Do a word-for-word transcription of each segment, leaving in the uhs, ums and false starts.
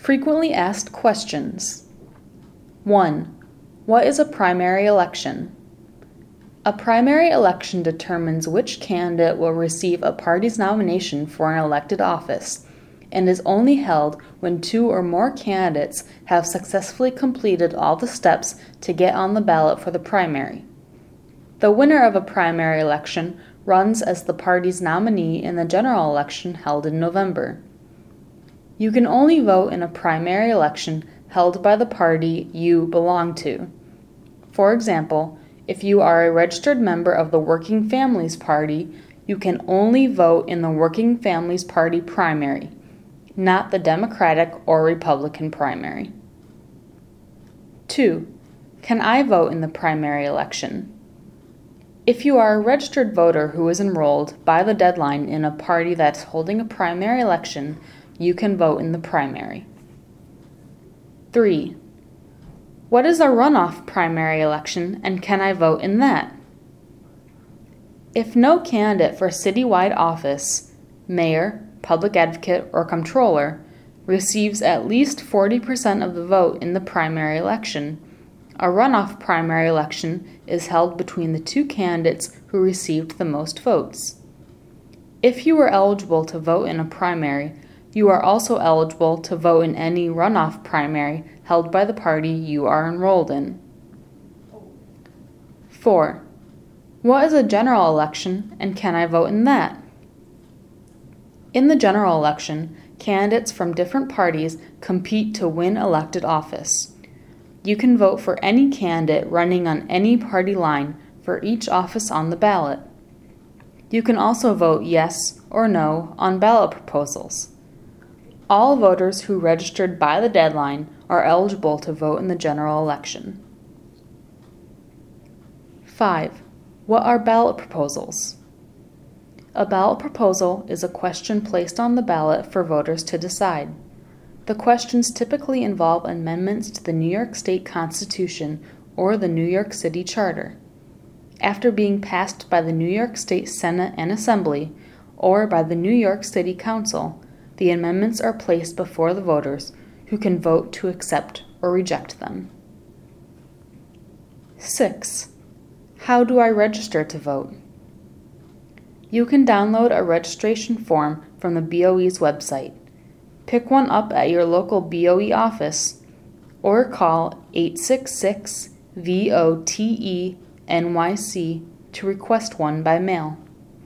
Frequently asked questions. one. What is a primary election? A primary election determines which candidate will receive a party's nomination for an elected office, and is only held when two or more candidates have successfully completed all the steps to get on the ballot for the primary. The winner of a primary election runs as the party's nominee in the general election held in November. You can only vote in a primary election held by the party you belong to. For example, if you are a registered member of the Working Families Party, you can only vote in the Working Families Party primary, not the Democratic or Republican primary. two. Can I vote in the primary election? If you are a registered voter who is enrolled by the deadline in a party that's holding a primary election, you can vote in the primary. three. What is a runoff primary election, and can I vote in that? If no candidate for citywide office, mayor, public advocate, or comptroller, receives at least forty percent of the vote in the primary election, a runoff primary election is held between the two candidates who received the most votes. If you are eligible to vote in a primary, you are also eligible to vote in any runoff primary held by the party you are enrolled in. four. What is a general election, and can I vote in that? In the general election, candidates from different parties compete to win elected office. You can vote for any candidate running on any party line for each office on the ballot. You can also vote yes or no on ballot proposals. All voters who registered by the deadline are eligible to vote in the general election. five. What are ballot proposals? A ballot proposal is a question placed on the ballot for voters to decide. The questions typically involve amendments to the New York State Constitution or the New York City Charter. After being passed by the New York State Senate and Assembly, or by the New York City Council, the amendments are placed before the voters, who can vote to accept or reject them. six. How do I register to vote? You can download a registration form from the B O E's website. Pick one up at your local B O E office, or call eight six six V O T E N Y C to request one by mail.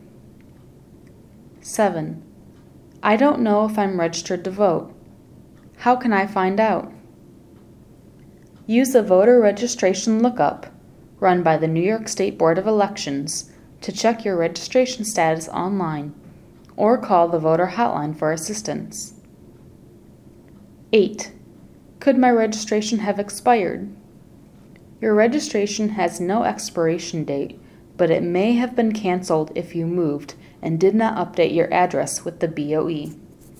seven. I don't know if I'm registered to vote. How can I find out? Use the voter registration lookup, run by the New York State Board of Elections, to check your registration status online, or call the voter hotline for assistance. eight. Could my registration have expired? Your registration has no expiration date, but it may have been canceled if you moved and did not update your address with the B O E.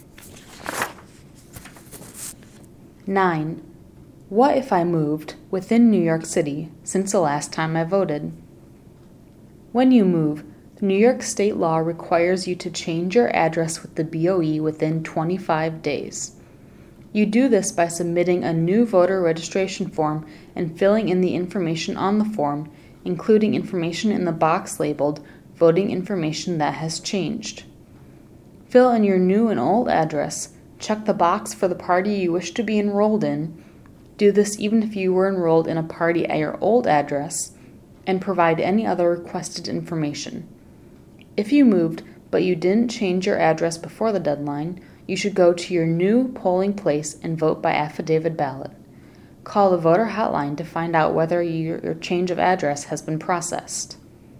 nine. What if I moved within New York City since the last time I voted? When you move, New York state law requires you to change your address with the B O E within twenty-five days. You do this by submitting a new voter registration form and filling in the information on the form, including information in the box labeled Voting Information that has changed. Fill in your new and old address, check the box for the party you wish to be enrolled in, do this even if you were enrolled in a party at your old address, and provide any other requested information. If you moved, but you didn't change your address before the deadline, you should go to your new polling place and vote by affidavit ballot. Call the voter hotline to find out whether your, your change of address has been processed.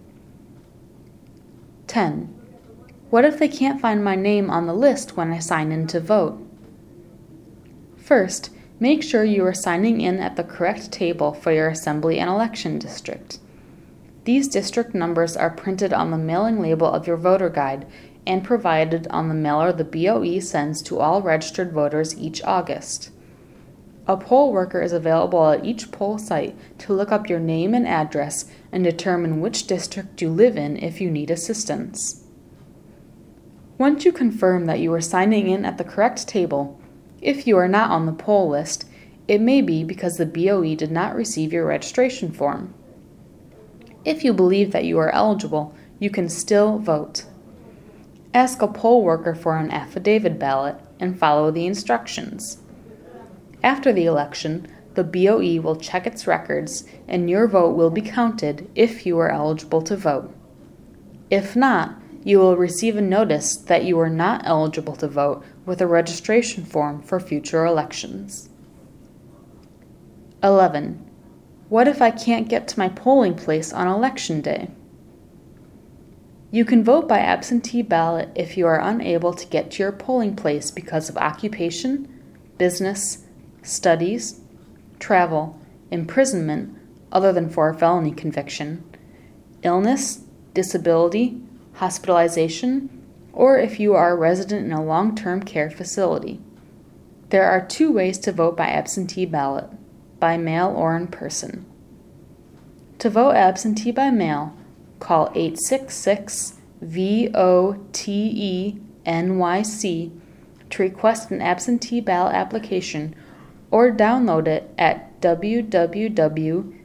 ten. What if they can't find my name on the list when I sign in to vote? First, make sure you are signing in at the correct table for your assembly and election district. These district numbers are printed on the mailing label of your voter guide and provided on the mailer the B O E sends to all registered voters each August. A poll worker is available at each poll site to look up your name and address and determine which district you live in if you need assistance. Once you confirm that you are signing in at the correct table, If you are not on the poll list, it may be because the B O E did not receive your registration form. If you believe that you are eligible, you can still vote. Ask a poll worker for an affidavit ballot and follow the instructions. After the election, the B O E will check its records and your vote will be counted if you are eligible to vote. If not, you will receive a notice that you are not eligible to vote with a registration form for future elections. eleven. What if I can't get to my polling place on election day? You can vote by absentee ballot if you are unable to get to your polling place because of occupation, business, studies, travel, imprisonment other than for a felony conviction, illness, disability, hospitalization, or if you are a resident in a long-term care facility. There are two ways to vote by absentee ballot, by mail or in person. To vote absentee by mail, call eight six six V O T E N Y C to request an absentee ballot application or download it at w w w dot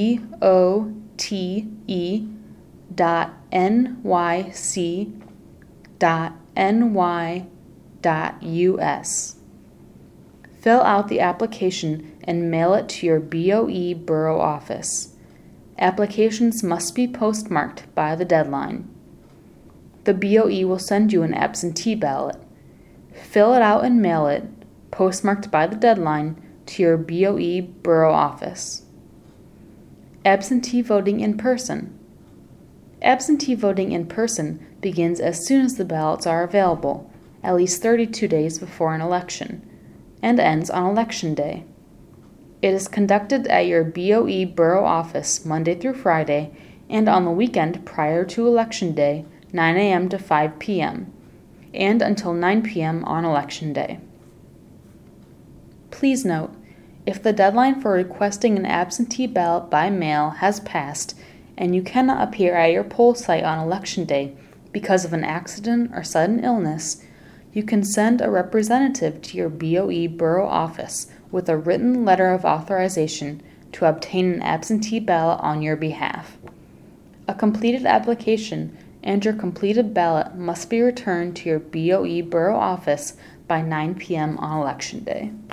vote dot n y c dot n y dot u s. Fill out the application and mail it to your B O E borough office. Applications must be postmarked by the deadline. The B O E will send you an absentee ballot. Fill it out and mail it, postmarked by the deadline, to your B O E borough office. Absentee voting in person. Absentee voting in person begins as soon as the ballots are available, at least thirty-two days before an election, and ends on election day. It is conducted at your B O E borough office Monday through Friday and on the weekend prior to Election Day, nine a m to five p m, and until nine p m on Election Day. Please note, if the deadline for requesting an absentee ballot by mail has passed and you cannot appear at your poll site on Election Day because of an accident or sudden illness, you can send a representative to your B O E borough office with a written letter of authorization to obtain an absentee ballot on your behalf. A completed application and your completed ballot must be returned to your B O E borough office by nine p m on Election Day.